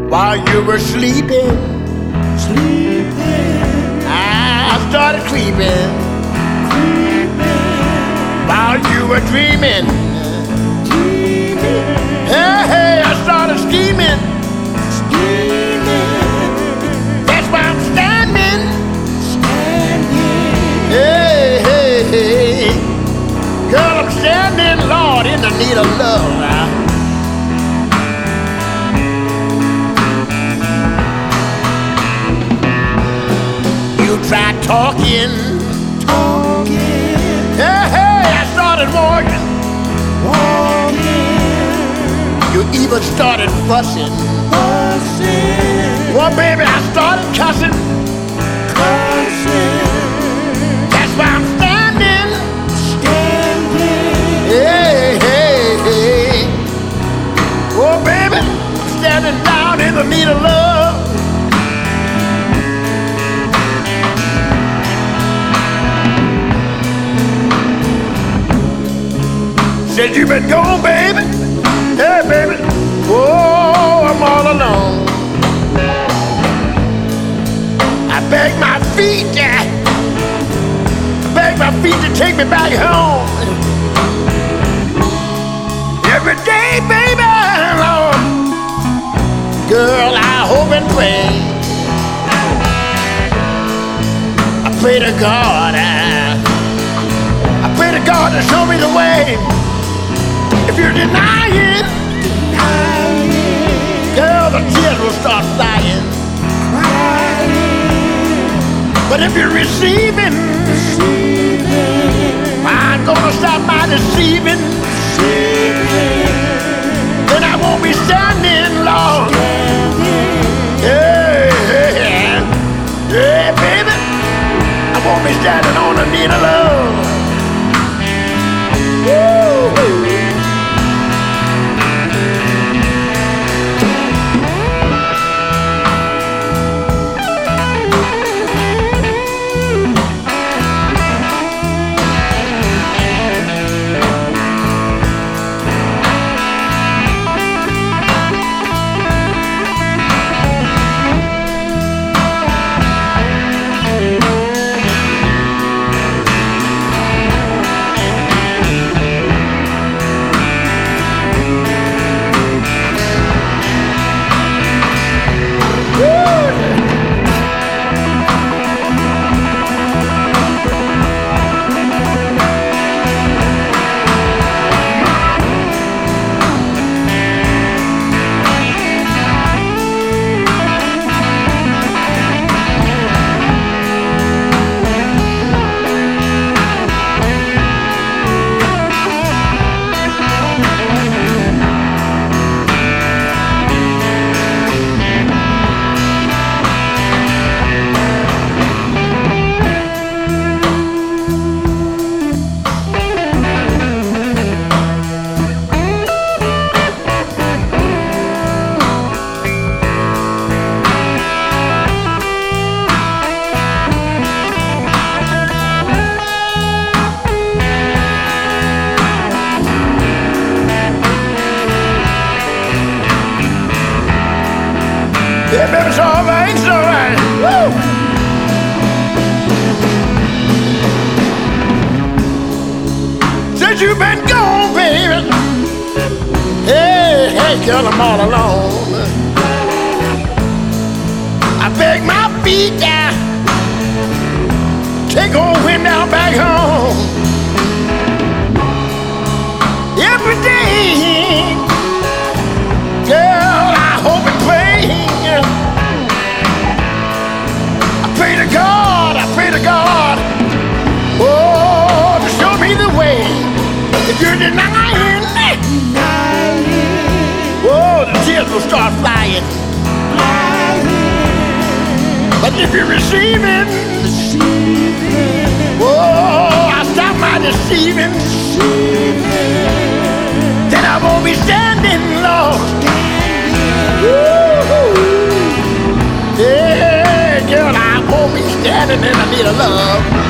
while you were sleeping. I started creeping while you were dreaming. Hey, hey, I started scheming. That's why I'm standing. Hey, hey, hey. Girl, I'm standing, Lord, in the need of love now. You tried talking. Hey, hey, I started walking. You even started fussing. Well, baby, I started cussing. That's why I'm standing. Hey, hey, hey. Oh, baby, I'm standing down in the need of love. Said you been gone, baby. Hey, baby. Oh, I'm all alone. I beg my feet, I beg my feet to take me back home. Every day, baby, Lord. Girl, I hope and pray. I pray to God, I pray to God to show me the way. If you're denying, girl, the tears will start flying. But if you're receiving, I'm gonna stop my deceiving. Then I won't be standing long. Yeah, yeah, yeah, baby. I won't be standing on the need of love. Woo. Yeah, baby, it's all right, it's all right. Woo! Since you've been gone, baby. Hey, hey, girl, I'm all alone. I beg my feet down. Take old wind down back home. Every day, girl, I hope and pray. I pray to God, oh, to show me the way. If you're denying, oh, the tears will start flying. But if you're receiving, oh, I'll stop my deceiving. Then I won't be standing long. Yeah, girl, I won't be standing in the need of love.